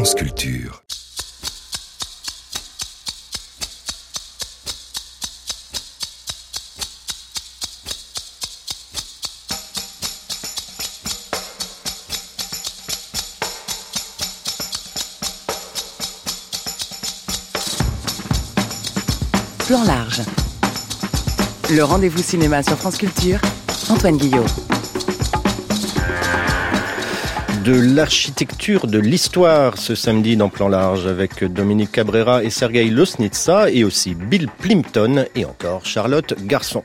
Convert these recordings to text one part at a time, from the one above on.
France Culture. Plan large. Le rendez-vous cinéma sur France Culture, Antoine Guillot. De l'architecture de l'histoire ce samedi dans Plan large avec Dominique Cabrera et Sergueï Loznitsa et aussi Bill Plympton et encore Charlotte Garçon.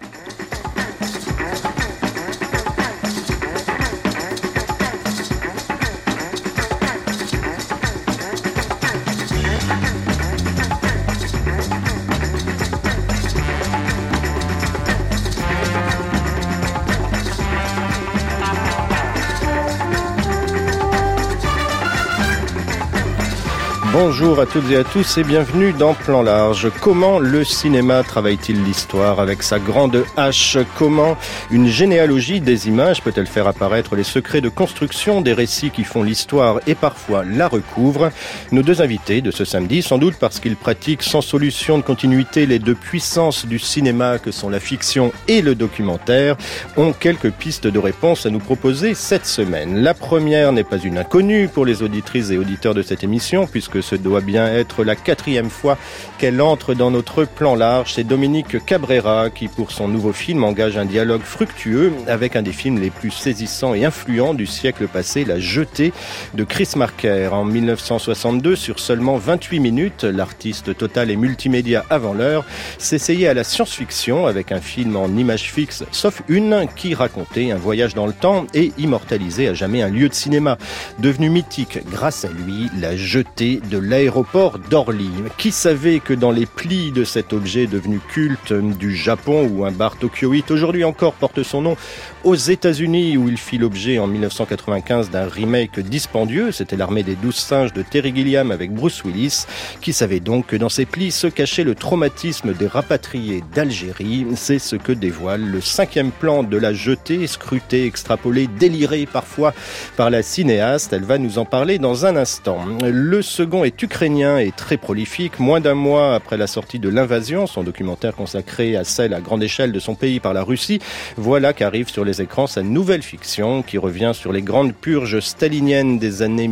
Bonjour à toutes et à tous et bienvenue dans Plan large. Comment le cinéma travaille-t-il l'histoire avec sa grande hache? Comment une généalogie des images peut-elle faire apparaître les secrets de construction des récits qui font l'histoire et parfois la recouvrent? Nos deux invités de ce samedi, sans doute parce qu'ils pratiquent sans solution de continuité les deux puissances du cinéma que sont la fiction et le documentaire, ont quelques pistes de réponse à nous proposer cette semaine. La première n'est pas une inconnue pour les auditrices et auditeurs de cette émission puisque ce doit bien être la 4e fois qu'elle entre dans notre plan large. C'est Dominique Cabrera qui, pour son nouveau film, engage un dialogue fructueux avec un des films les plus saisissants et influents du siècle passé, La Jetée de Chris Marker. En 1962, sur seulement 28 minutes, l'artiste total et multimédia avant l'heure s'essayait à la science-fiction avec un film en images fixes, sauf une, qui racontait un voyage dans le temps et immortalisait à jamais un lieu de cinéma. Devenu mythique grâce à lui, La Jetée de l'aéroport d'Orly. Qui savait que dans les plis de cet objet devenu culte du Japon, où un bar tokyoïte aujourd'hui encore porte son nom, aux États-Unis où il fit l'objet en 1995 d'un remake dispendieux, c'était L'Armée des 12 singes de Terry Gilliam avec Bruce Willis. Qui savait donc que dans ces plis se cachait le traumatisme des rapatriés d'Algérie? C'est ce que dévoile le 5e plan de La Jetée, scruté, extrapolé, déliré parfois par la cinéaste. Elle va nous en parler dans un instant. Le second est ukrainien et très prolifique. Moins d'un mois après la sortie de L'Invasion, son documentaire consacré à celle à grande échelle de son pays par la Russie, voilà qu'arrive sur les écrans sa nouvelle fiction qui revient sur les grandes purges staliniennes des années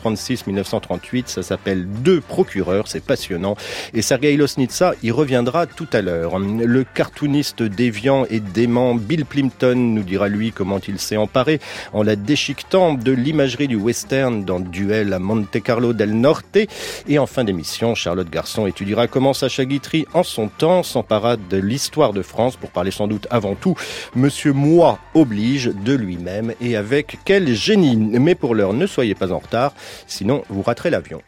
1936-1938. Ça s'appelle Deux procureurs, c'est passionnant. Et Sergueï Loznitsa y reviendra tout à l'heure. Le cartooniste déviant et dément Bill Plympton nous dira lui comment il s'est emparé en la déchiquetant de l'imagerie du western dans Duel à Monte Carlo del Norte. Et en fin d'émission, Charlotte Garçon étudiera comment Sacha Guitry, en son temps, s'empara de l'histoire de France pour parler sans doute avant tout, Monsieur Moi oblige, de lui-même et avec quel génie. Mais pour l'heure, ne soyez pas en retard, sinon vous raterez l'avion.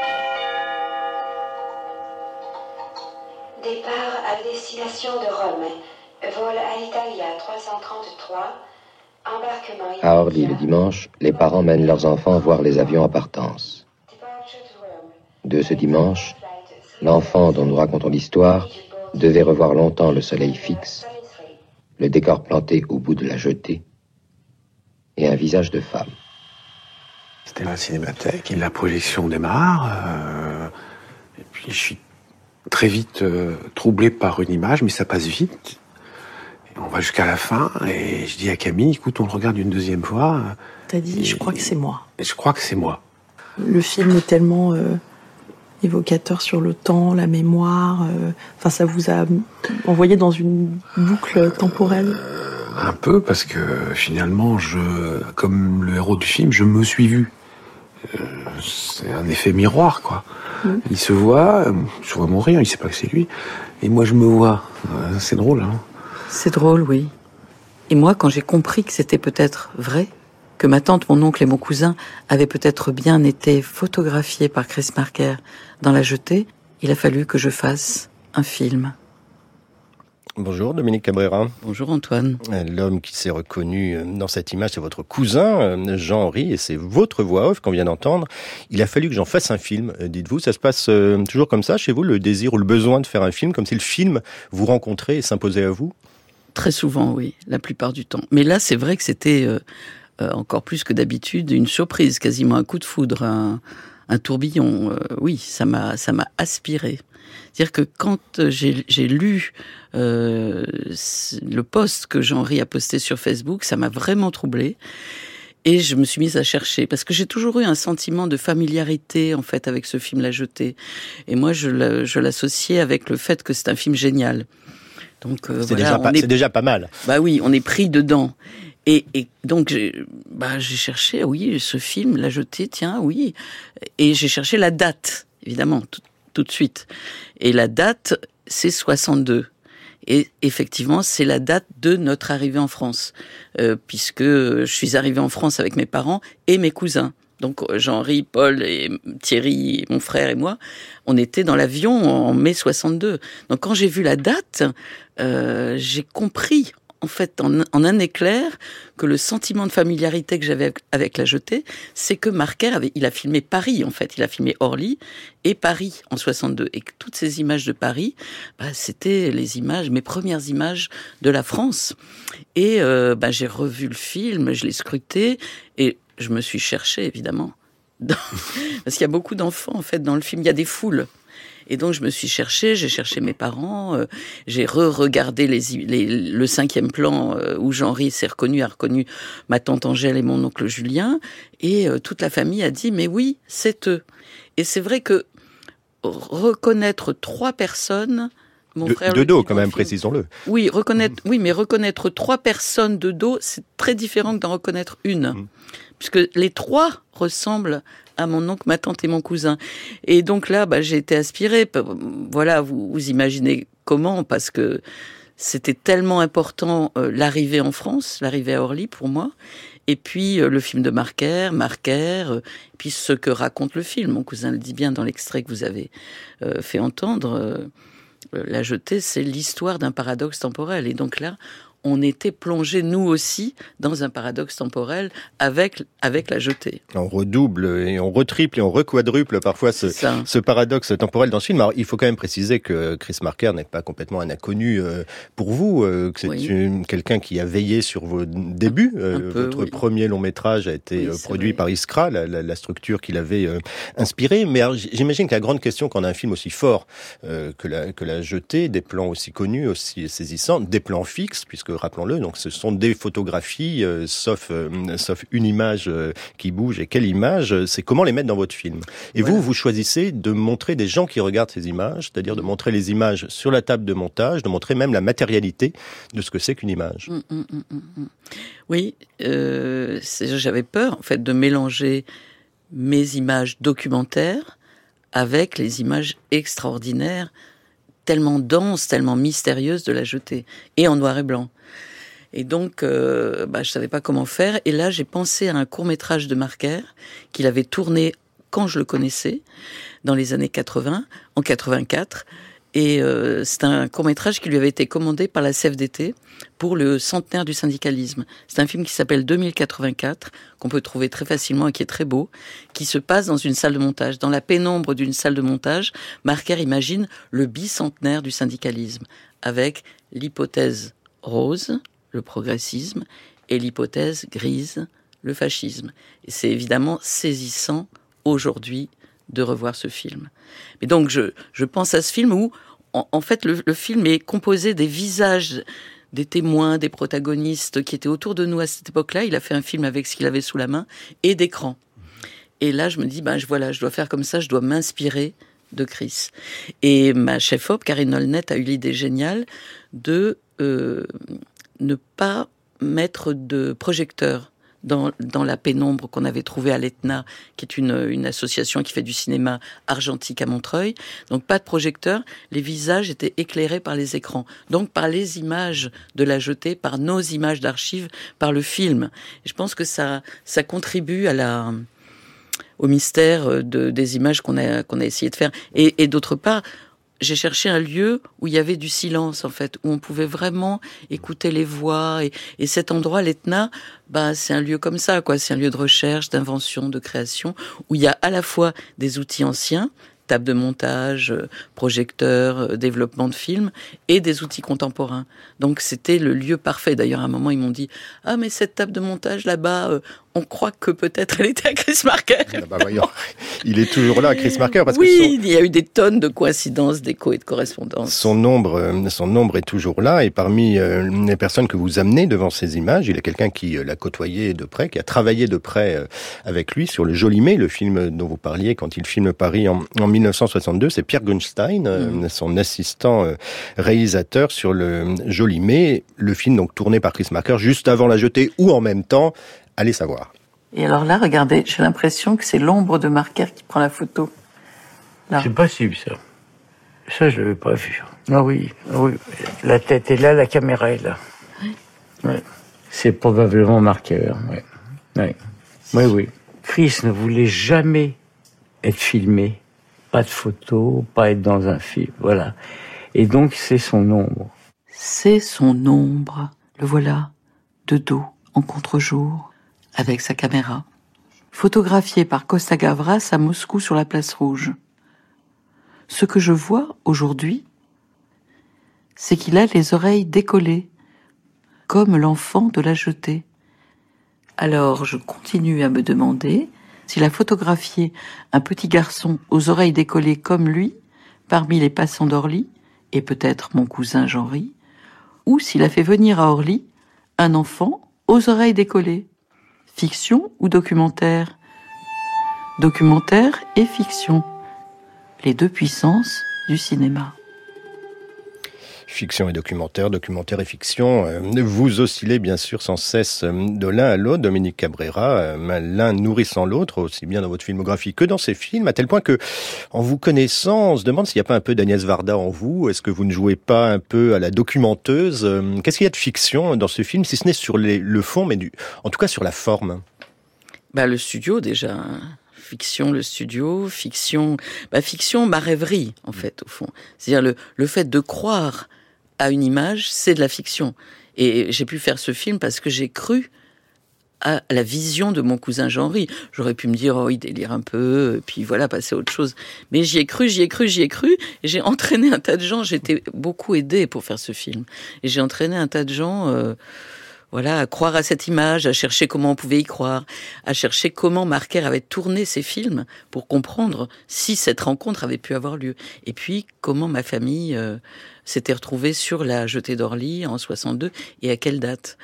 Départ à destination de Rome. Vol Alitalia 333. Embarquement À Orly le dimanche, les parents mènent leurs enfants voir les avions en partance. De ce dimanche, l'enfant dont nous racontons l'histoire devait revoir longtemps le soleil fixe, le décor planté au bout de la jetée et un visage de femme. C'était la cinémathèque et la projection démarre. Et puis je suis très vite troublé par une image, mais ça passe vite. Et on va jusqu'à la fin et je dis à Camille, écoute, on le regarde une deuxième fois. T'as dit, je crois que c'est moi. Et je crois que c'est moi. Le film est tellement évocateur sur le temps, la mémoire. Enfin, ça vous a envoyé dans une boucle temporelle. Un peu, parce que finalement, comme le héros du film, je me suis vu. C'est un effet miroir, quoi. Il se voit, je vois mourir, il sait pas que c'est lui. Et moi, je me vois. C'est drôle, hein. C'est drôle, oui. Et moi, quand j'ai compris que c'était peut-être vrai, que ma tante, mon oncle et mon cousin avaient peut-être bien été photographiés par Chris Marker dans La Jetée, il a fallu que je fasse un film. Bonjour Dominique Cabrera. Bonjour Antoine. L'homme qui s'est reconnu dans cette image, c'est votre cousin, Jean-Henri, et c'est votre voix off qu'on vient d'entendre. Il a fallu que j'en fasse un film, dites-vous. Ça se passe toujours comme ça chez vous, le désir ou le besoin de faire un film, comme si le film vous rencontrait et s'imposait à vous? Très souvent, oui, la plupart du temps. Mais là, c'est vrai que c'était encore plus que d'habitude une surprise, quasiment un coup de foudre, un tourbillon. Oui, ça m'a aspiré. C'est-à-dire que quand j'ai lu le post que Jean-Henri a posté sur Facebook, ça m'a vraiment troublée. Et je me suis mise à chercher, parce que j'ai toujours eu un sentiment de familiarité, en fait, avec ce film La Jetée. Et moi, je l'associais avec le fait que c'est un film génial. Donc, c'est déjà pas mal. Bah oui, on est pris dedans. Et donc, j'ai cherché, oui, ce film, La Jetée, tiens, oui. Et j'ai cherché la date, évidemment, tout de suite. Et la date, c'est 62. Et effectivement, c'est la date de notre arrivée en France, puisque je suis arrivée en France avec mes parents et mes cousins. Donc Jean-Henri, Paul et Thierry, mon frère et moi, on était dans l'avion en mai 62. Donc quand j'ai vu la date, j'ai compris, en fait, en un éclair, que le sentiment de familiarité que j'avais avec La Jetée, c'est que Marquer il a filmé Paris, en fait. Il a filmé Orly et Paris en 62. Et que toutes ces images de Paris, c'était mes premières images de la France. Et j'ai revu le film, je l'ai scruté, et je me suis cherchée, évidemment. Parce qu'il y a beaucoup d'enfants, en fait, dans le film. Il y a des foules. Et donc, je me suis cherchée, j'ai cherché mes parents, j'ai re-regardé le 5e plan où Jean-Henri a reconnu ma tante Angèle et mon oncle Julien, et toute la famille a dit « mais oui, c'est eux ». Et c'est vrai que reconnaître 3 personnes... Mon frère de dos, quand même, précisons-le. Oui, mais reconnaître 3 personnes de dos, c'est très différent que d'en reconnaître une. Puisque les 3 ressemblent à mon oncle, ma tante et mon cousin. Et donc là, j'ai été aspirée. Voilà, vous imaginez comment, parce que c'était tellement important l'arrivée en France, l'arrivée à Orly pour moi. Et puis le film de Marquer, et puis ce que raconte le film. Mon cousin le dit bien dans l'extrait que vous avez fait entendre. La Jetée, c'est l'histoire d'un paradoxe temporel. Et donc là, on était plongés, nous aussi, dans un paradoxe temporel avec La Jetée. On redouble et on retriple et on requadruple parfois ce paradoxe temporel dans ce film. Alors, il faut quand même préciser que Chris Marker n'est pas complètement un inconnu pour vous, que c'est quelqu'un qui a veillé sur vos débuts. Votre premier long métrage a été produit par Iskra, la structure qui l'avait inspiré. Mais alors, j'imagine que la grande question quand on a un film aussi fort que La Jetée, des plans aussi connus, aussi saisissants, des plans fixes, puisque rappelons-le, donc ce sont des photographies, sauf une image qui bouge. Et quelle image, c'est comment les mettre dans votre film. Et vous choisissez de montrer des gens qui regardent ces images, c'est-à-dire de montrer les images sur la table de montage, de montrer même la matérialité de ce que c'est qu'une image. Oui, j'avais peur, en fait, de mélanger mes images documentaires avec les images extraordinaires, tellement denses, tellement mystérieuses de La Jetée, et en noir et blanc. Et donc, je savais pas comment faire. Et là, j'ai pensé à un court-métrage de Marquer qu'il avait tourné quand je le connaissais, dans les années 80, en 84. Et c'est un court-métrage qui lui avait été commandé par la CFDT pour le centenaire du syndicalisme. C'est un film qui s'appelle 2084, qu'on peut trouver très facilement et qui est très beau, qui se passe dans une salle de montage. Dans la pénombre d'une salle de montage, Marquer imagine le bicentenaire du syndicalisme, avec l'hypothèse rose, le progressisme, et l'hypothèse grise, le fascisme. Et c'est évidemment saisissant aujourd'hui de revoir ce film. Mais donc je pense à ce film où, en fait, le film est composé des visages des témoins, des protagonistes qui étaient autour de nous à cette époque-là. Il a fait un film avec ce qu'il avait sous la main, et d'écran. Et là, je me dis, je dois faire comme ça, je dois m'inspirer de Chris. Et ma chef-op, Karine Olnet, a eu l'idée géniale de ne pas mettre de projecteur dans la pénombre qu'on avait trouvée à l'Etna, qui est une association qui fait du cinéma argentique à Montreuil. Donc pas de projecteur, les visages étaient éclairés par les écrans. Donc par les images de La Jetée, par nos images d'archives, par le film. Et je pense que ça contribue au mystère des images qu'on a essayé de faire. Et d'autre part, j'ai cherché un lieu où il y avait du silence, en fait, où on pouvait vraiment écouter les voix. Et cet endroit, l'Etna, c'est un lieu comme ça, quoi. C'est un lieu de recherche, d'invention, de création, où il y a à la fois des outils anciens, table de montage, projecteur, développement de films, et des outils contemporains. Donc c'était le lieu parfait. D'ailleurs, à un moment, ils m'ont dit « Ah, mais cette table de montage là-bas, on croit que peut-être elle était à Chris Marker. » Voyons. Il est toujours là, Chris Marker, parce il y a eu des tonnes de coïncidences, d'échos et de correspondances. Son ombre est toujours là, et parmi les personnes que vous amenez devant ces images, il y a quelqu'un qui l'a côtoyé de près, qui a travaillé de près avec lui sur le Jolimet, le film dont vous parliez quand il filme Paris en 1962. C'est Pierre Gunstein, son assistant réalisateur sur le Jolimet, le film donc tourné par Chris Marker juste avant La Jetée ou en même temps, allez savoir. Et alors là, regardez, j'ai l'impression que c'est l'ombre de Marker qui prend la photo. Là. C'est possible, ça. Ça, je l'avais pas vu. Ah oui. La tête est là, la caméra est là. Oui. Ouais. C'est probablement Marker, Oui. Chris ne voulait jamais être filmé. Pas de photos, pas être dans un film, voilà. Et donc, c'est son ombre. C'est son ombre. Le voilà, de dos, en contre-jour, avec sa caméra. Photographié par Costa Gavras à Moscou sur la place Rouge. Ce que je vois aujourd'hui, c'est qu'il a les oreilles décollées, comme l'enfant de La Jetée. Alors je continue à me demander s'il a photographié un petit garçon aux oreilles décollées comme lui, parmi les passants d'Orly, et peut-être mon cousin Jean-Ry, ou s'il a fait venir à Orly un enfant aux oreilles décollées. Fiction ou documentaire ? Documentaire et fiction. Les deux puissances du cinéma. Fiction et documentaire, documentaire et fiction. Vous oscillez bien sûr sans cesse de l'un à l'autre, Dominique Cabrera, l'un nourrissant l'autre, aussi bien dans votre filmographie que dans ses films, à tel point que, en vous connaissant, on se demande s'il n'y a pas un peu d'Agnès Varda en vous. Est-ce que vous ne jouez pas un peu à la documenteuse ? Qu'est-ce qu'il y a de fiction dans ce film, si ce n'est sur le fond, mais en tout cas sur la forme ? Le studio déjà. Fiction, le studio, fiction, ma rêverie en fait au fond. C'est-à-dire le fait de croire à une image, c'est de la fiction. Et j'ai pu faire ce film parce que j'ai cru à la vision de mon cousin Jean-Ry. J'aurais pu me dire, il délire un peu, et puis voilà, passer à autre chose. Mais j'y ai cru, et j'ai entraîné un tas de gens. J'étais beaucoup aidée pour faire ce film. Et j'ai entraîné un tas de gens... à croire à cette image, à chercher comment on pouvait y croire, à chercher comment Marker avait tourné ses films pour comprendre si cette rencontre avait pu avoir lieu. Et puis, comment ma famille s'était retrouvée sur La Jetée d'Orly en 62 et à quelle date.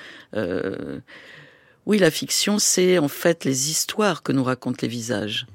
Oui, la fiction, c'est en fait les histoires que nous racontent les visages.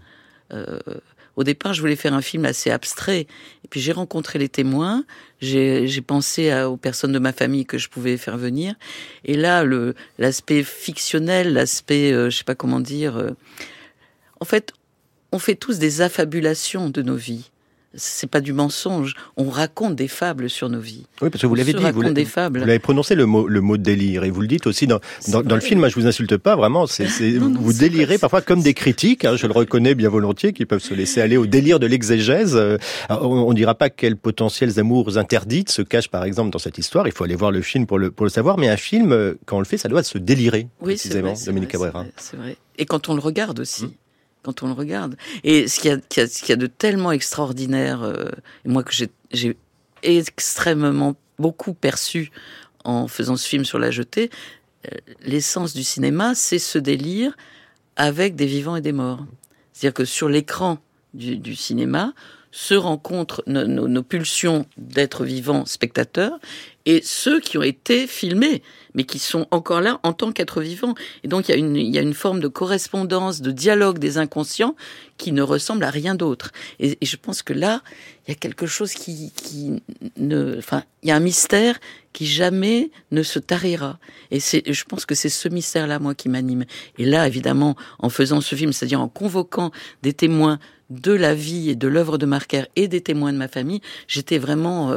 Au départ, je voulais faire un film assez abstrait. Et puis j'ai rencontré les témoins, j'ai pensé aux personnes de ma famille que je pouvais faire venir. Et là, l'aspect fictionnel, l'aspect, je sais pas comment dire... en fait, on fait tous des affabulations de nos vies. C'est pas du mensonge. On raconte des fables sur nos vies. Oui, parce que vous l'avez dit, vous l'avez prononcé le mot délire, et vous le dites aussi dans le film. Moi, je vous insulte pas, vraiment. Vous délirez parfois comme des critiques. Je le reconnais bien volontiers, qui peuvent se laisser aller au délire de l'exégèse. On dira pas quels potentiels amours interdites se cachent, par exemple, dans cette histoire. Il faut aller voir le film pour le savoir. Mais un film, quand on le fait, ça doit se délirer. Oui, précisément, Dominique Cabrera. C'est vrai. Et quand on le regarde aussi. Quand on le regarde. Et ce qu'il y a de tellement extraordinaire, et moi que j'ai extrêmement beaucoup perçu en faisant ce film sur La Jetée, l'essence du cinéma, c'est ce délire avec des vivants et des morts. C'est-à-dire que sur l'écran du cinéma se rencontrent nos pulsions d'être vivants spectateurs et ceux qui ont été filmés, mais qui sont encore là en tant qu'êtres vivants. Et donc il y a une forme de correspondance, de dialogue des inconscients qui ne ressemble à rien d'autre. Et je pense que là, il y a quelque chose il y a un mystère qui jamais ne se tarira. Et je pense que c'est ce mystère-là, moi, qui m'anime. Et là, évidemment, en faisant ce film, c'est-à-dire en convoquant des témoins de la vie et de l'œuvre de Marker et des témoins de ma famille, j'étais vraiment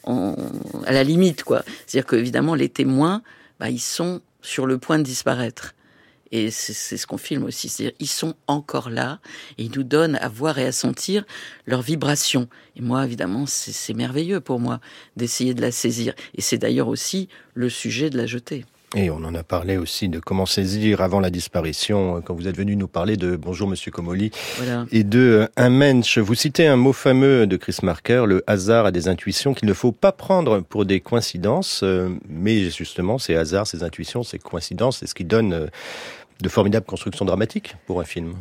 à la limite, quoi. C'est-à-dire qu'évidemment, les témoins, ils sont sur le point de disparaître. Et c'est ce qu'on filme aussi. C'est-à-dire, ils sont encore là et ils nous donnent à voir et à sentir leur vibration. Et moi, évidemment, c'est merveilleux pour moi d'essayer de la saisir. Et c'est d'ailleurs aussi le sujet de La Jetée. Et on en a parlé aussi de comment saisir avant la disparition, quand vous êtes venu nous parler de Bonjour Monsieur Comolli, voilà. Et de Un Mensch. Vous citez un mot fameux de Chris Marker, le hasard a des intuitions qu'il ne faut pas prendre pour des coïncidences, mais justement ces hasards, ces intuitions, ces coïncidences, c'est ce qui donne de formidables constructions dramatiques pour un film.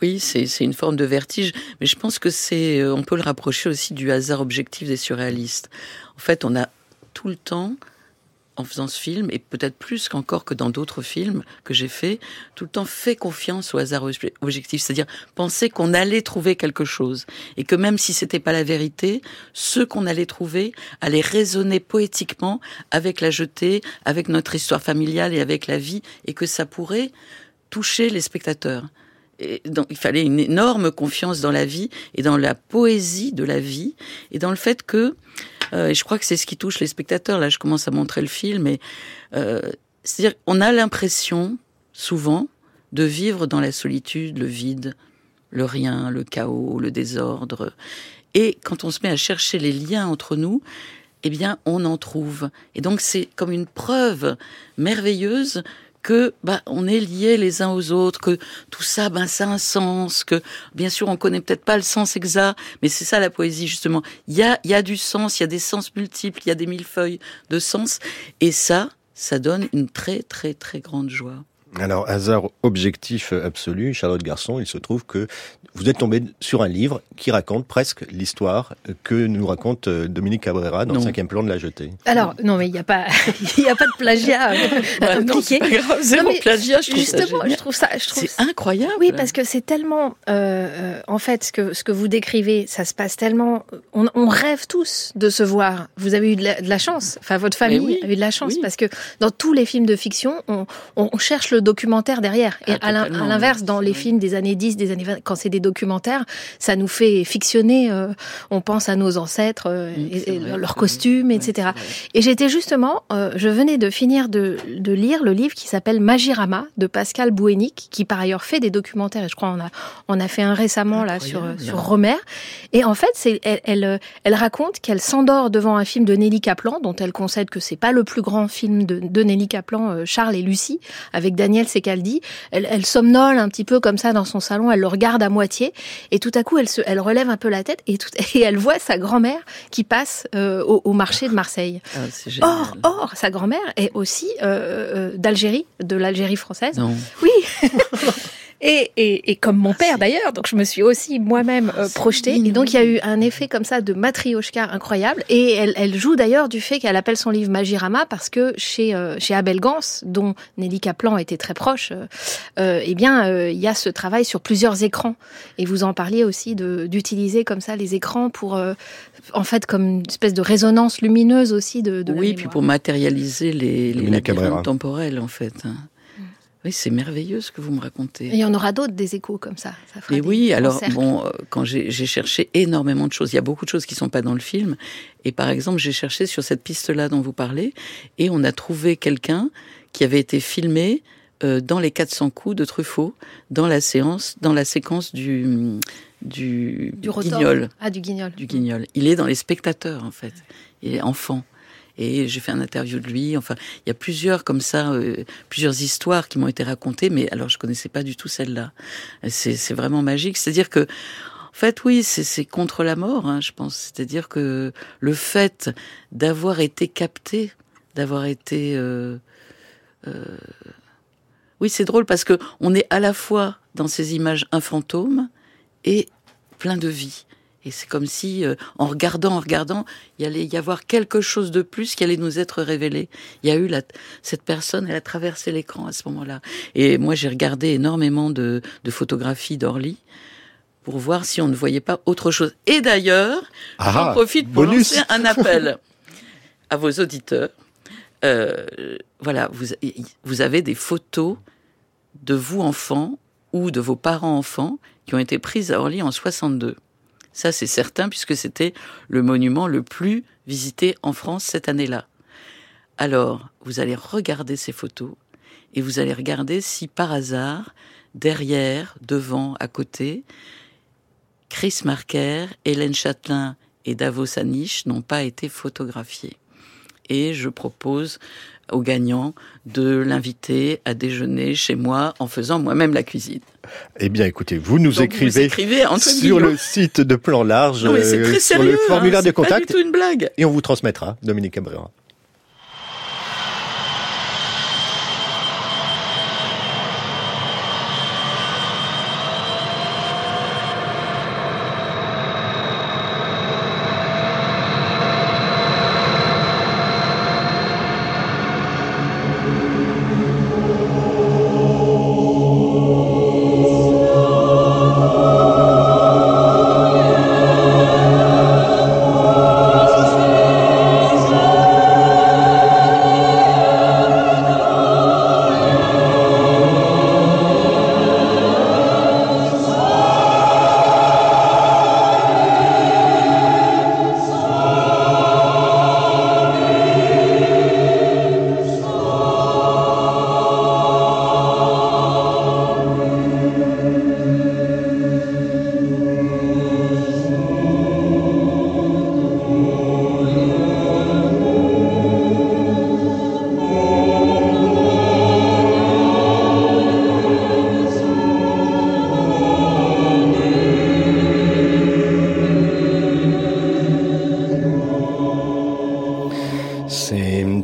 Oui, c'est une forme de vertige, mais je pense que on peut le rapprocher aussi du hasard objectif des surréalistes. En fait, on a tout le temps, en faisant ce film, et peut-être plus qu'encore que dans d'autres films que j'ai faits, tout le temps fait confiance au hasard objectif, c'est-à-dire penser qu'on allait trouver quelque chose, et que même si c'était pas la vérité, ce qu'on allait trouver allait résonner poétiquement avec la jetée, avec notre histoire familiale et avec la vie, et que ça pourrait toucher les spectateurs. Et donc, il fallait une énorme confiance dans la vie et dans la poésie de la vie, et dans le fait que et je crois que c'est ce qui touche les spectateurs. Là, je commence à montrer le film. C'est-à-dire qu'on a l'impression, souvent, de vivre dans la solitude, le vide, le rien, le chaos, le désordre. Et quand on se met à chercher les liens entre nous, eh bien, on en trouve. Et donc, c'est comme une preuve merveilleuse que on est liés les uns aux autres, que tout ça, ça a un sens, que bien sûr on connaît peut-être pas le sens exact, mais c'est ça la poésie justement. Il y a du sens, il y a des sens multiples, il y a des millefeuilles de sens, et ça donne une très très très grande joie. Alors, hasard objectif absolu, Charlotte Garçon, il se trouve que vous êtes tombé sur un livre qui raconte presque l'histoire que nous raconte Dominique Cabrera dans le 5e plan de La Jetée. Alors, non, mais il n'y a pas de plagiat impliqué. Non, c'est pas grave, zéro plagiat, je trouve justement, ça génial. C'est incroyable. Oui, parce que c'est tellement, en fait, ce que vous décrivez, ça se passe tellement, on rêve tous de se voir. Vous avez eu de la chance. Enfin, votre famille a eu de la chance parce que dans tous les films de fiction, on cherche le documentaire derrière. Et à l'inverse, dans les films des années 10, des années 20, quand c'est des documentaires, ça nous fait fictionner, on pense à nos ancêtres, et leurs costumes, etc. Et j'étais justement, je venais de finir de lire le livre qui s'appelle Magirama de Pascal Bouénic, qui par ailleurs fait des documentaires, et je crois on a fait un récemment là sur Romer. Et en fait, elle raconte qu'elle s'endort devant un film de Nelly Kaplan, dont elle concède que c'est pas le plus grand film de Nelly Kaplan, Charles et Lucie, avec Daniel Secaldi. Elle somnole un petit peu comme ça dans son salon, elle le regarde à moitié, et tout à coup elle relève un peu la tête, et elle voit sa grand-mère qui passe au marché de Marseille. Or, sa grand-mère est aussi d'Algérie, de l'Algérie française. Non. Oui. Et comme mon père d'ailleurs, donc je me suis aussi moi-même projetée. Et donc il y a eu un effet comme ça de matrioshka incroyable. Et elle joue d'ailleurs du fait qu'elle appelle son livre Magirama parce que chez Abel Gans, dont Nelly Kaplan était très proche, il y a ce travail sur plusieurs écrans. Et vous en parliez aussi d'utiliser comme ça les écrans pour en fait comme une espèce de résonance lumineuse aussi de la mémoire. Puis pour matérialiser les labyrinthes temporels en fait. Oui, c'est merveilleux ce que vous me racontez. Et il y en aura d'autres, des échos comme ça. Et oui, alors quand j'ai cherché énormément de choses, il y a beaucoup de choses qui sont pas dans le film. Et par exemple, j'ai cherché sur cette piste-là dont vous parlez, et on a trouvé quelqu'un qui avait été filmé dans les 400 coups de Truffaut, dans la séquence du Guignol. Ah, du Guignol. Du Guignol. Il est dans Les Spectateurs, en fait. Il est enfant. Et j'ai fait un interview de lui. Enfin, il y a plusieurs comme ça, plusieurs histoires qui m'ont été racontées, mais alors je connaissais pas du tout celle-là. C'est vraiment magique. C'est-à-dire que, en fait, oui, c'est contre la mort, hein, je pense. C'est-à-dire que le fait d'avoir été capté, d'avoir été, oui, c'est drôle parce que on est à la fois dans ces images un fantôme et plein de vie. Et c'est comme si, en regardant, il allait y avoir quelque chose de plus qui allait nous être révélé. Il y a eu cette personne, elle a traversé l'écran à ce moment-là. Et moi, j'ai regardé énormément de photographies d'Orly pour voir si on ne voyait pas autre chose. Et d'ailleurs, j'en profite pour lancer un appel à vos auditeurs. Voilà, vous avez des photos de vous enfants ou de vos parents enfants qui ont été prises à Orly en 62. Ça, c'est certain, puisque c'était le monument le plus visité en France cette année-là. Alors, vous allez regarder ces photos, et vous allez regarder si, par hasard, derrière, devant, à côté, Chris Marker, Hélène Châtelain et Davos Anish n'ont pas été photographiés. Et je propose au gagnant de l'inviter à déjeuner chez moi en faisant moi-même la cuisine. Eh bien, écoutez, vous écrivez sur le site de Plan Large, non, mais c'est très sur sérieux, le formulaire de contact. C'est pas du tout une blague. Et on vous transmettra, Dominique Cabrera.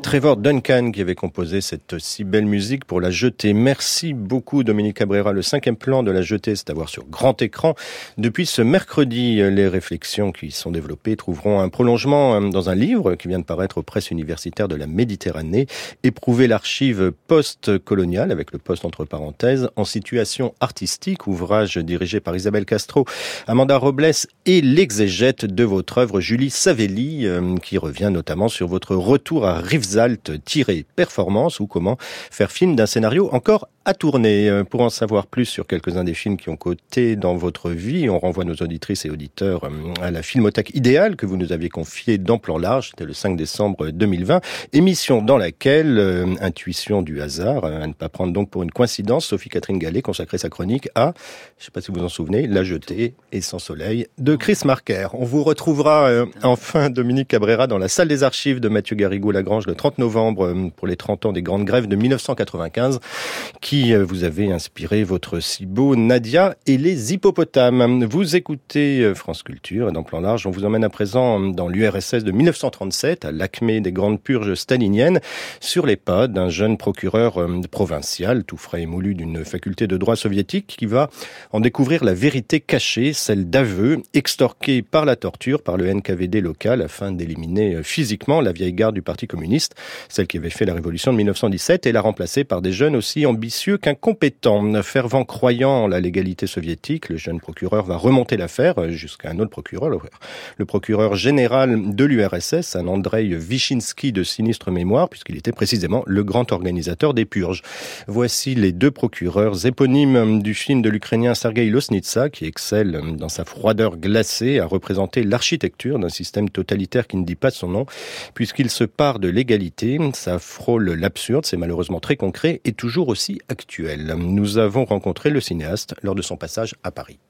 Trevor Duncan qui avait composé cette si belle musique pour La Jetée. Merci beaucoup Dominique Cabrera. Le 5e plan de La Jetée, c'est à voir sur grand écran. Depuis ce mercredi, les réflexions qui sont développées trouveront un prolongement dans un livre qui vient de paraître aux presses universitaires de la Méditerranée. Éprouver l'archive post-coloniale, avec le post entre parenthèses, en situation artistique, ouvrage dirigé par Isabelle Castro, Amanda Robles et l'exégète de votre œuvre Julie Savelli, qui revient notamment sur votre retour à Rivesaltes-performance ou comment faire film d'un scénario encore à tourner. Pour en savoir plus sur quelques-uns des films qui ont coté dans votre vie, on renvoie nos auditrices et auditeurs à la Filmothèque idéale que vous nous aviez confiée dans Plan Large, c'était le 5 décembre 2020, émission dans laquelle, intuition du hasard, à ne pas prendre donc pour une coïncidence, Sophie-Catherine Gallet consacrait sa chronique à, je ne sais pas si vous en souvenez, La Jetée et Sans Soleil de Chris Marker. On vous retrouvera enfin, Dominique Cabrera, dans la salle des archives de Mathieu Garrigou-Lagrange le 30 novembre pour les 30 ans des grandes grèves de 1995 qui vous avez inspiré votre si beau Nadia et les hippopotames. Vous écoutez France Culture et dans Plan Large, on vous emmène à présent dans l'URSS de 1937, à l'acmé des grandes purges staliniennes, sur les pas d'un jeune procureur provincial, tout frais et moulu d'une faculté de droit soviétique, qui va en découvrir la vérité cachée, celle d'aveux, extorqués par la torture par le NKVD local afin d'éliminer physiquement la vieille garde du Parti communiste, celle qui avait fait la révolution de 1917, et la remplacer par des jeunes aussi ambitieux qu'incompétent. Fervent croyant en la légalité soviétique, le jeune procureur va remonter l'affaire jusqu'à un autre procureur, le procureur général de l'URSS, un Andrei Vichinsky de sinistre mémoire, puisqu'il était précisément le grand organisateur des purges. Voici les deux procureurs éponymes du film de l'Ukrainien Sergueï Loznitsa, qui excelle dans sa froideur glacée à représenter l'architecture d'un système totalitaire qui ne dit pas son nom, puisqu'il se part de l'égalité, ça frôle l'absurde, c'est malheureusement très concret et toujours aussi actuel. Nous avons rencontré le cinéaste lors de son passage à Paris.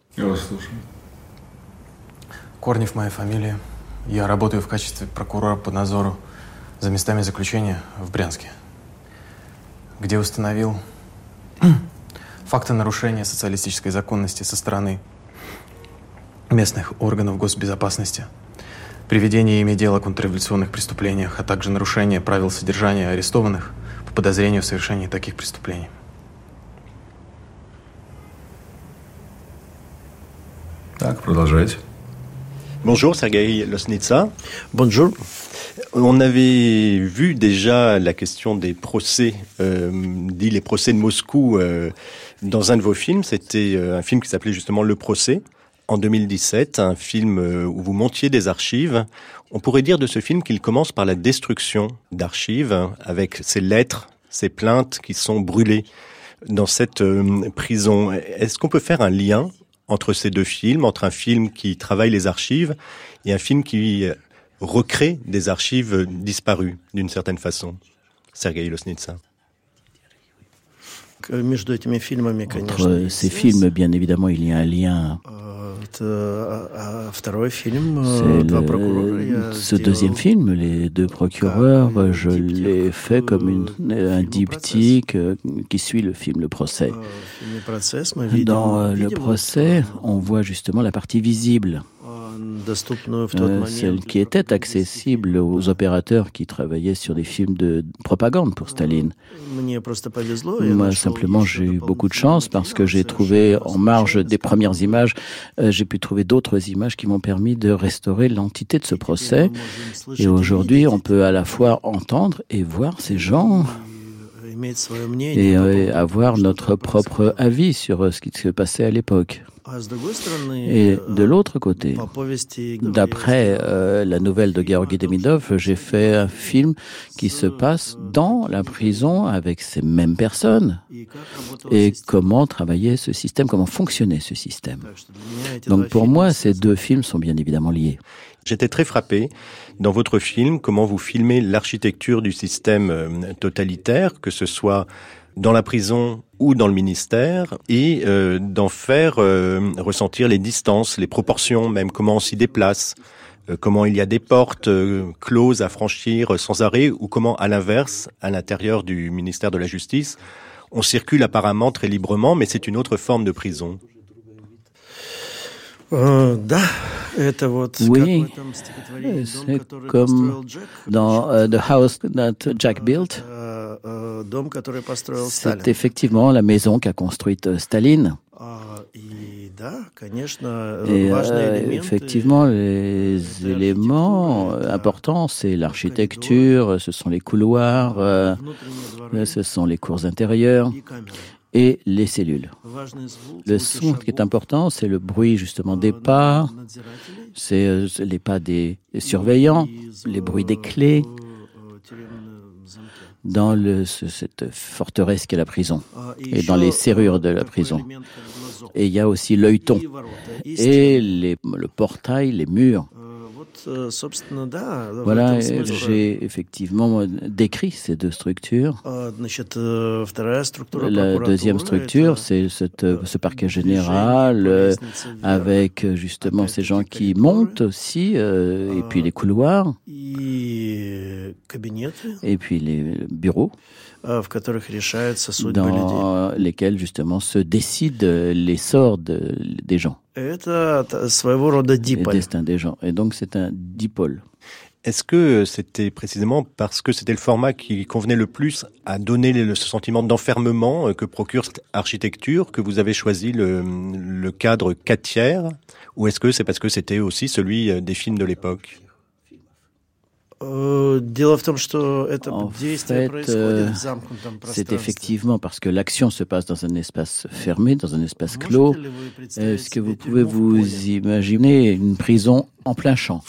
Корнев моя фамилия. Я работаю в качестве прокурора по надзору за местами заключения в Брянске, где установил факты нарушения социалистической законности со стороны местных органов госбезопасности, приведение ими дела о контрреволюционных преступлениях, а также нарушение правил содержания арестованных по подозрению в совершении таких преступлений. Так, продолжайте. Bonjour Sergueï Loznitsa. Bonjour. On avait vu déjà la question des procès, dit les procès de Moscou, dans un de vos films. C'était un film qui s'appelait justement Le Procès, en 2017, un film où vous montiez des archives. On pourrait dire de ce film qu'il commence par la destruction d'archives, avec ces lettres, ces plaintes qui sont brûlées dans cette prison. Est-ce qu'on peut faire un lien entre ces deux films, entre un film qui travaille les archives et un film qui recrée des archives disparues, d'une certaine façon? Sergueï Loznitsa. Entre ces films, bien évidemment, il y a un lien. Ce deuxième film, Les deux procureurs, je l'ai fait comme un diptyque qui suit le film Le Procès. Dans Le Procès, on voit justement la partie visible, celle qui était accessible aux opérateurs qui travaillaient sur des films de propagande pour Staline. Moi, simplement, j'ai eu beaucoup de chance parce que j'ai trouvé, en marge des premières images, j'ai pu trouver d'autres images qui m'ont permis de restaurer l'entité de ce procès. Et aujourd'hui, on peut à la fois entendre et voir ces gens et avoir notre propre avis sur ce qui se passait à l'époque. Et de l'autre côté, d'après la nouvelle de Georgi Demidov, j'ai fait un film qui se passe dans la prison avec ces mêmes personnes et comment travaillait ce système, comment fonctionnait ce système. Donc pour moi, ces deux films sont bien évidemment liés. J'étais très frappé dans votre film, comment vous filmez l'architecture du système totalitaire, que ce soit dans la prison ou dans le ministère, et d'en faire ressentir les distances, les proportions, même comment on s'y déplace, comment il y a des portes closes à franchir sans arrêt, ou comment, à l'inverse, à l'intérieur du ministère de la Justice, on circule apparemment très librement, mais c'est une autre forme de prison. Oui, c'est comme dans The House That Jack Built. C'est effectivement la maison qu'a construite Staline. Et effectivement, les éléments importants, c'est l'architecture, ce sont les couloirs, ce sont les cours intérieures et les cellules. Le son qui est important, c'est le bruit justement des pas, c'est les pas des surveillants, les bruits des clés dans cette forteresse qu'est la prison et dans les serrures de la prison. Et il y a aussi l'œilleton et le portail, les murs. Voilà, j'ai effectivement décrit ces deux structures. La deuxième structure, c'est ce parquet général avec justement ces gens qui montent aussi, et puis les couloirs, et puis les bureaux dans lesquels justement se décident les sorts des gens. Le destin des gens. Et donc c'est un dipôle. Est-ce que c'était précisément parce que c'était le format qui convenait le plus à donner ce sentiment d'enfermement que procure cette architecture que vous avez choisi le cadre 4/3, ou est-ce que c'est parce que c'était aussi celui des films de l'époque ? En fait, c'est effectivement parce que l'action se passe dans un espace fermé, dans un espace clos. Est-ce que vous pouvez vous imaginer une prison en plein champ?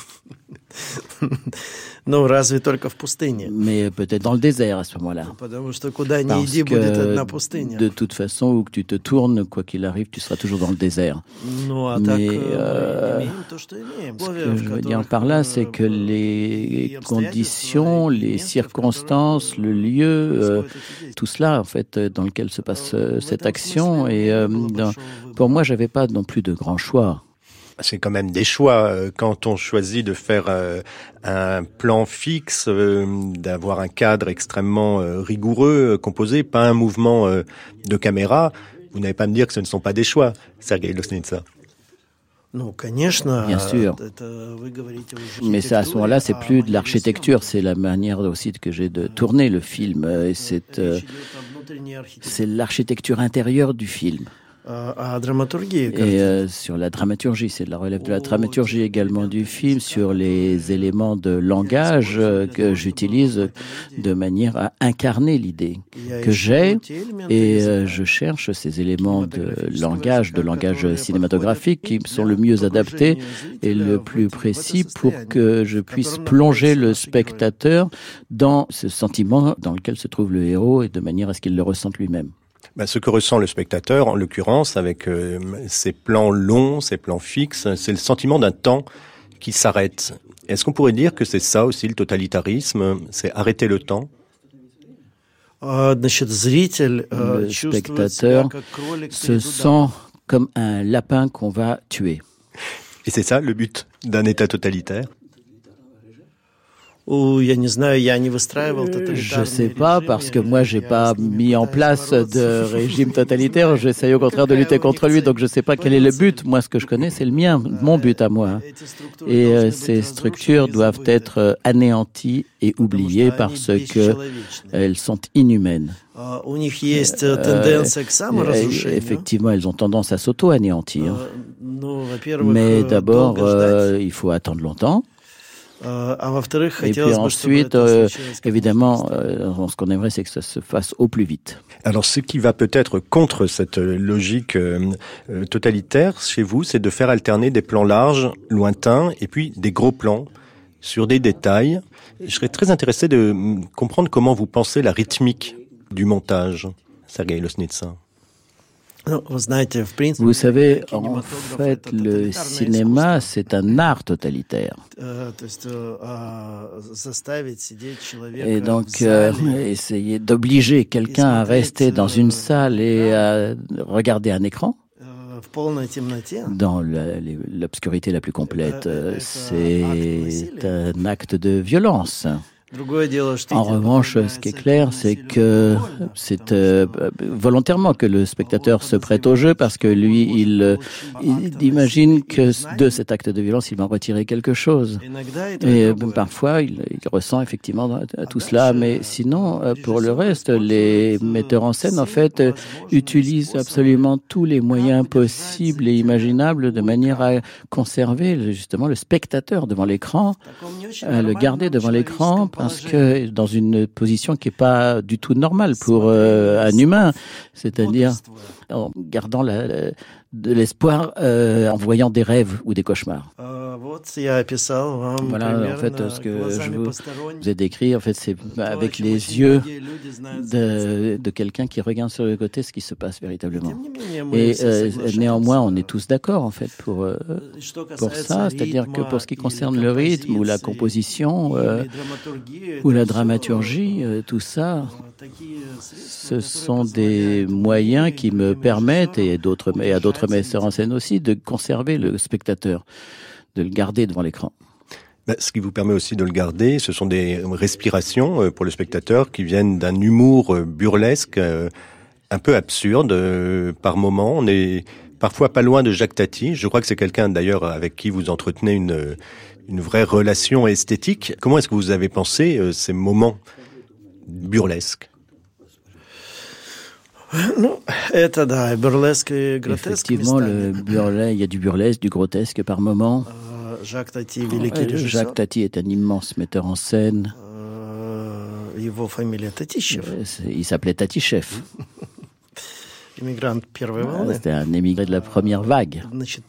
Mais peut-être dans le désert à ce moment-là. Parce que de toute façon, où que tu te tournes, quoi qu'il arrive, tu seras toujours dans le désert. Mais ce que je veux dire par là, c'est que les conditions, les circonstances, le lieu, tout cela, en fait, dans lequel se passe cette action, et pour moi, j'avais pas non plus de grand choix. C'est quand même des choix quand on choisit de faire un plan fixe, d'avoir un cadre extrêmement rigoureux, composé, pas un mouvement de caméra. Vous n'allez pas me dire que ce ne sont pas des choix, Sergueï Loznitsa. Bien sûr. Mais à ce moment-là, c'est plus de l'architecture, c'est la manière aussi que j'ai de tourner le film. Et c'est l'architecture intérieure du film. Et sur la dramaturgie, c'est de la relève de la dramaturgie également du film, sur les éléments de langage que j'utilise de manière à incarner l'idée que j'ai, et je cherche ces éléments de langage cinématographique qui sont le mieux adaptés et le plus précis pour que je puisse plonger le spectateur dans ce sentiment dans lequel se trouve le héros et de manière à ce qu'il le ressente lui-même. Ce que ressent le spectateur, en l'occurrence, avec ces plans longs, ces plans fixes, c'est le sentiment d'un temps qui s'arrête. Est-ce qu'on pourrait dire que c'est ça aussi le totalitarisme, c'est arrêter le temps ? Le spectateur se sent comme un lapin qu'on va tuer. Et c'est ça le but d'un État totalitaire ? Je sais pas, parce que moi j'ai pas mis en place de régime totalitaire, j'essaye au contraire de lutter contre lui, donc je sais pas quel est le but. Moi ce que je connais c'est le mien, mon but à moi. Et ces structures doivent être anéanties et oubliées parce que elles sont inhumaines. Effectivement, elles ont tendance à s'auto-anéantir. Mais d'abord, il faut attendre longtemps. Et puis ensuite, évidemment, ce qu'on aimerait, c'est que ça se fasse au plus vite. Alors, ce qui va peut-être contre cette logique totalitaire chez vous, c'est de faire alterner des plans larges, lointains, et puis des gros plans sur des détails. Je serais très intéressé de comprendre comment vous pensez la rythmique du montage, Sergueï Loznitsa. Vous savez, en fait, le cinéma, c'est un art totalitaire. Et donc, essayer d'obliger quelqu'un à rester dans une salle et à regarder un écran, dans l'obscurité la plus complète, c'est un acte de violence. En revanche, ce qui est clair, c'est que c'est volontairement que le spectateur se prête au jeu parce que lui, il imagine que de cet acte de violence, il va en retirer quelque chose. Et parfois, il ressent effectivement tout cela. Mais sinon, pour le reste, les metteurs en scène, en fait, utilisent absolument tous les moyens possibles et imaginables de manière à conserver justement le spectateur devant l'écran, le garder devant l'écran, parce que dans une position qui n'est pas du tout normale pour un humain, c'est-à-dire en gardant de l'espoir en voyant des rêves ou des cauchemars. Voilà, en fait, ce que je vous ai décrit, en fait, c'est avec les yeux de quelqu'un qui regarde sur le côté ce qui se passe véritablement. Et néanmoins, on est tous d'accord, en fait, pour ça, c'est-à-dire que pour ce qui concerne le rythme ou la composition ou la dramaturgie, tout ça, ce sont des moyens qui me permettent, et à d'autres metteurs en scène aussi, de conserver le spectateur, de le garder devant l'écran. Ce qui vous permet aussi de le garder, ce sont des respirations pour le spectateur qui viennent d'un humour burlesque, un peu absurde par moment. On est parfois pas loin de Jacques Tati. Je crois que c'est quelqu'un d'ailleurs avec qui vous entretenez une vraie relation esthétique. Comment est-ce que vous avez pensé ces moments burlesques? Effectivement, il y a du burlesque, du grotesque par moment. Jacques Tati est un immense metteur en scène. Il s'appelait Tatishev. C'était un émigré de la première vague.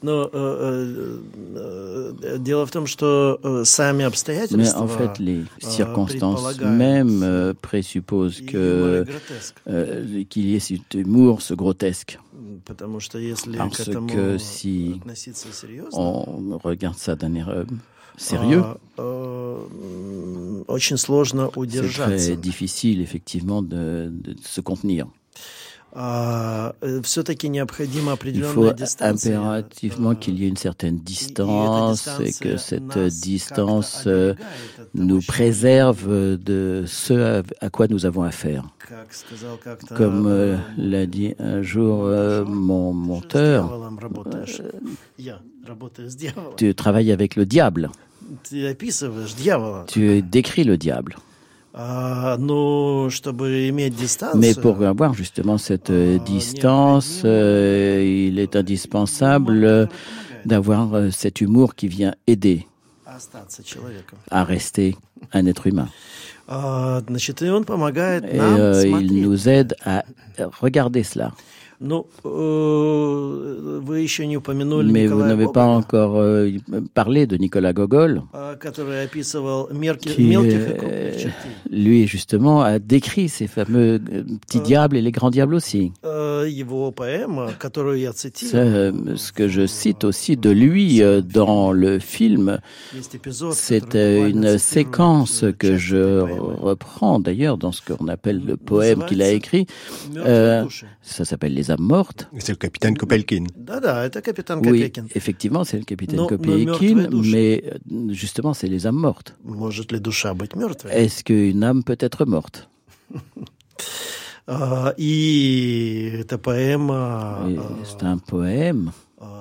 Mais en fait, les circonstances mêmes présupposent qu'il y ait cet humour, ce grotesque. Parce que si on regarde ça d'un air sérieux, c'est très difficile effectivement de se contenir. Il faut impérativement qu'il y ait une certaine distance et que cette distance nous préserve de ce à quoi nous avons affaire. Comme l'a dit un jour mon monteur, tu travailles avec le diable. Tu décris le diable. Mais pour avoir justement cette distance, il est indispensable d'avoir cet humour qui vient aider à rester un être humain. Et il nous aide à regarder cela. Mais vous n'avez pas encore parlé de Nicolas Gogol, qui, lui, justement, a décrit ces fameux petits diables et les grands diables aussi. Ce que je cite aussi de lui dans le film, c'est une séquence que je reprends d'ailleurs dans ce qu'on appelle le poème qu'il a écrit. Ça s'appelle Les âmes mortes. C'est le capitaine Kopelkin. Oui, effectivement, c'est le capitaine Kopelkin, mais justement, c'est les âmes mortes. Est-ce qu'une âme peut être morte? Et c'est un poème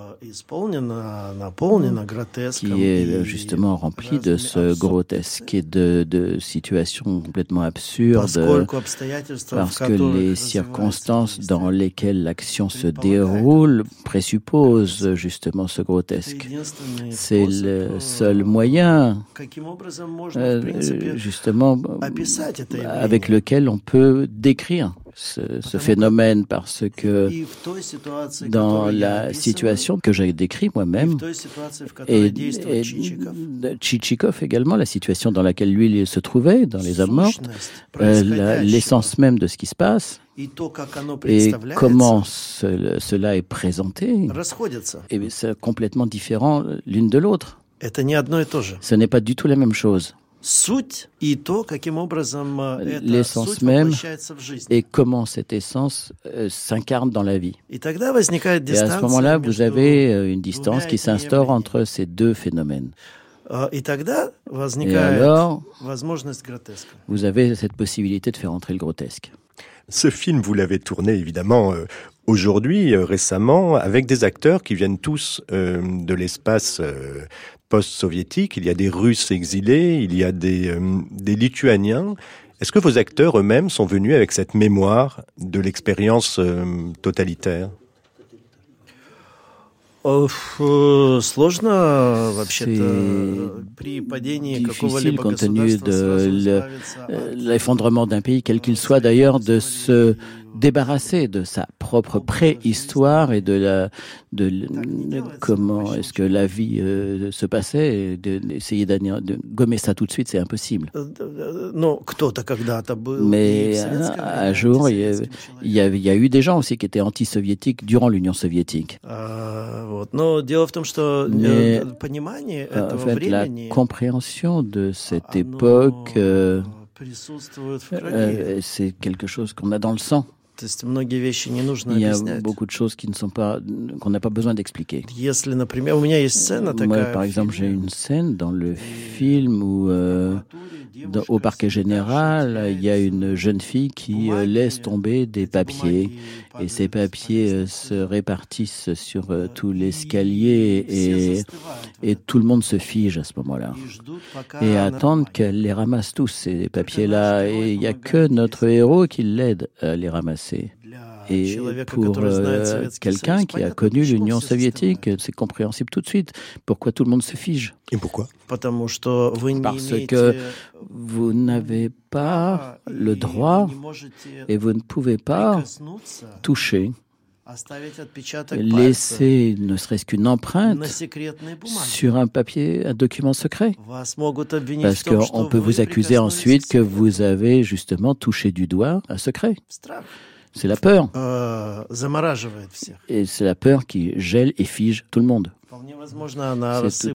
qui est justement rempli de ce grotesque et de situations complètement absurdes, parce que les circonstances dans lesquelles l'action se déroule présupposent justement ce grotesque. C'est le seul moyen justement avec lequel on peut décrire ce phénomène, parce que dans la situation que j'ai décrite moi-même, et Tchitchikov également, la situation dans laquelle lui il se trouvait, dans Les âmes mortes, l'essence même de ce qui se passe, et comment cela est présenté, et c'est complètement différent l'une de l'autre. Ce n'est pas du tout la même chose. L'essence même et comment cette essence s'incarne dans la vie. Et à ce moment-là, vous avez une distance qui s'instaure entre ces deux phénomènes. Et alors, vous avez cette possibilité de faire entrer le grotesque. Ce film, vous l'avez tourné évidemment aujourd'hui, récemment, avec des acteurs qui viennent tous de l'espace post-soviétique. Il y a des Russes exilés, il y a des Lituaniens. Est-ce que vos acteurs eux-mêmes sont venus avec cette mémoire de l'expérience totalitaire ? C'est difficile compte tenu de l'effondrement d'un pays, quel qu'il soit d'ailleurs, de se débarrasser de sa propre préhistoire et de comment est-ce que la vie se passait, et d'essayer de gommer ça tout de suite, c'est impossible. Mais un jour, il y a eu des gens aussi qui étaient anti-soviétiques durant l'Union soviétique. Mais en fait, la compréhension de cette époque, c'est quelque chose qu'on a dans le sang. Il y a beaucoup de choses qu'on n'a pas besoin d'expliquer. Moi, par exemple, j'ai une scène dans le film où, au parquet général, il y a une jeune fille qui laisse tomber des papiers, et ces papiers se répartissent sur tout l'escalier, et tout le monde se fige à ce moment-là et attendent qu'elle les ramasse tous, ces papiers-là, et il n'y a que notre héros qui l'aide à les ramasser. Et pour quelqu'un qui a connu l'Union soviétique, c'est compréhensible tout de suite. Pourquoi tout le monde se fige ? Et pourquoi ? Parce que vous n'avez pas le droit et vous ne pouvez pas toucher, laisser ne serait-ce qu'une empreinte sur un papier, un document secret. Parce qu'on peut vous accuser ensuite que vous avez justement touché du doigt un secret. C'est la peur. Et c'est la peur qui gèle et fige tout le monde. C'est